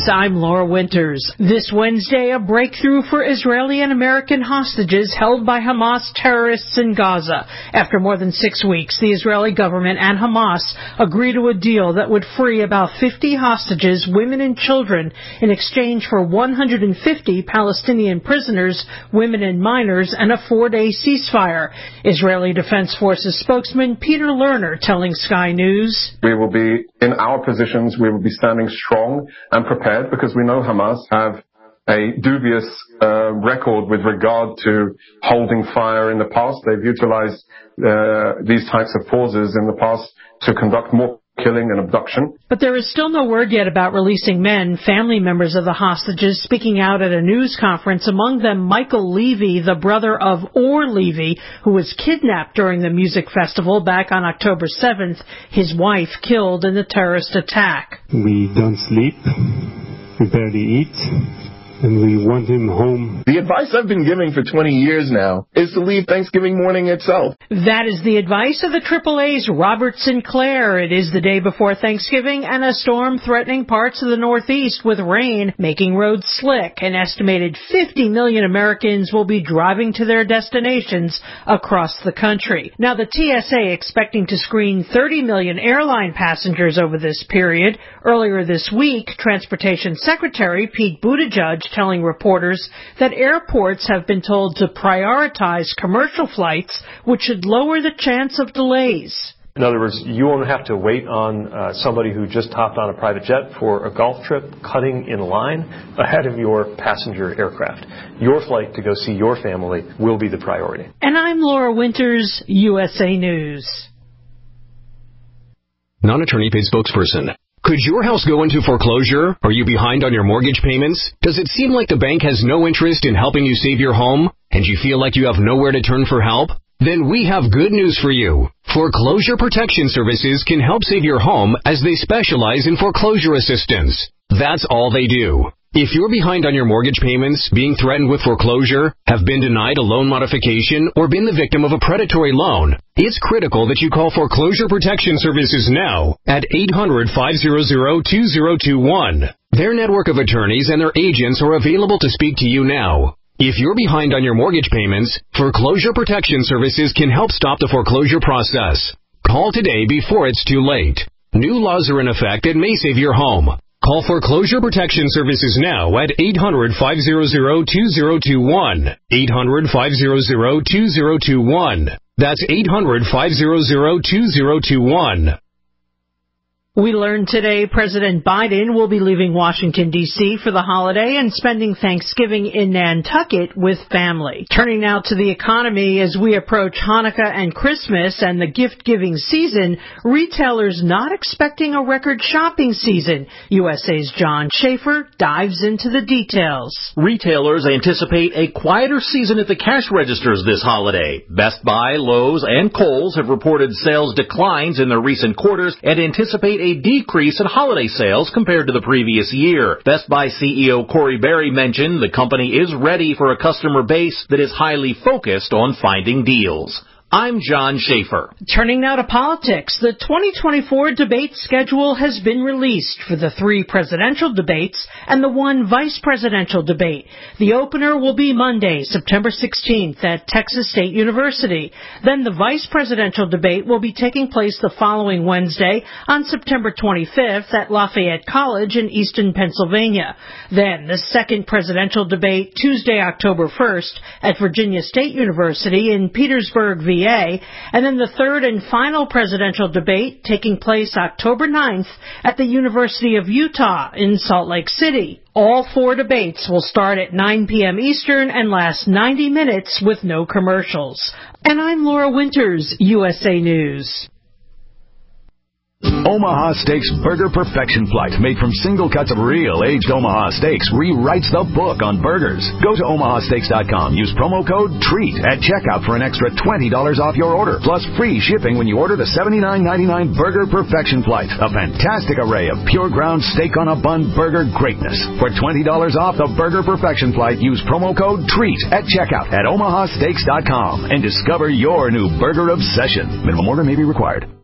I'm Laura Winters. This Wednesday, a breakthrough for Israeli and American hostages held by Hamas terrorists in Gaza. After more than 6 weeks, the Israeli government and Hamas agreed to a deal that would free about 50 hostages, women and children, in exchange for 150 Palestinian prisoners, women and minors, and a 4-day ceasefire. Israeli Defense Forces spokesman Peter Lerner telling Sky News, "We will be in our positions, we will be standing strong and prepared because we know Hamas have a dubious record with regard to holding fire in the past. They've utilized these types of pauses in the past to conduct more killing and abduction." But there is still no word yet about releasing men. Family members of the hostages speaking out at a news conference, among them Michael Levy, the brother of Or Levy, who was kidnapped during the music festival back on October 7th, his wife killed in the terrorist attack. "We don't sleep, we barely eat, and we want him home." The advice I've been giving for 20 years now is to leave Thanksgiving morning itself. That is the advice of the AAA's Robert Sinclair. It is the day before Thanksgiving and a storm threatening parts of the Northeast with rain making roads slick. An estimated 50 million Americans will be driving to their destinations across the country. Now, the TSA expecting to screen 30 million airline passengers over this period. Earlier this week, Transportation Secretary Pete Buttigieg telling reporters that airports have been told to prioritize commercial flights, which should lower the chance of delays. In other words, you won't have to wait on somebody who just hopped on a private jet for a golf trip, cutting in line ahead of your passenger aircraft. Your flight to go see your family will be the priority. And I'm Laura Winters, USA News. Non-attorney paid spokesperson. Could your house go into foreclosure? Are you behind on your mortgage payments? Does it seem like the bank has no interest in helping you save your home? And you feel like you have nowhere to turn for help? Then we have good news for you. Foreclosure Protection Services can help save your home as they specialize in foreclosure assistance. That's all they do. If you're behind on your mortgage payments, being threatened with foreclosure, have been denied a loan modification, or been the victim of a predatory loan, it's critical that you call Foreclosure Protection Services now at 800-500-2021. Their network of attorneys and their agents are available to speak to you now. If you're behind on your mortgage payments, Foreclosure Protection Services can help stop the foreclosure process. Call today before it's too late. New laws are in effect that may save your home. Call Foreclosure Protection Services now at 800-500-2021. 800-500-2021. That's 800-500-2021. We learned today President Biden will be leaving Washington, D.C. for the holiday and spending Thanksgiving in Nantucket with family. Turning now to the economy as we approach Hanukkah and Christmas and the gift-giving season, retailers not expecting a record shopping season. USA's John Schaefer dives into the details. Retailers anticipate a quieter season at the cash registers this holiday. Best Buy, Lowe's, and Kohl's have reported sales declines in their recent quarters and anticipate a decrease in holiday sales compared to the previous year. Best Buy CEO Corey Berry mentioned the company is ready for a customer base that is highly focused on finding deals. I'm John Schaefer. Turning now to politics, the 2024 debate schedule has been released for the 3 presidential debates and the 1 vice presidential debate. The opener will be Monday, September 16th at Texas State University. Then the vice presidential debate will be taking place the following Wednesday on September 25th at Lafayette College in Easton, Pennsylvania. Then the second presidential debate Tuesday, October 1st at Virginia State University in Petersburg, VA. And then the third and final presidential debate taking place October 9th at the University of Utah in Salt Lake City. All 4 debates will start at 9 p.m. Eastern and last 90 minutes with no commercials. And I'm Laura Winters, USA News. Omaha Steaks Burger Perfection Flight, made from single cuts of real aged Omaha steaks, rewrites the book on burgers. Go to omahasteaks.com. Use promo code TREAT at checkout for an extra $20 off your order, plus free shipping when you order the $79.99 Burger Perfection Flight. A fantastic array of pure ground steak on a bun burger greatness. For $20 off the Burger Perfection Flight, use promo code TREAT at checkout at omahasteaks.com and discover your new burger obsession. Minimum order may be required.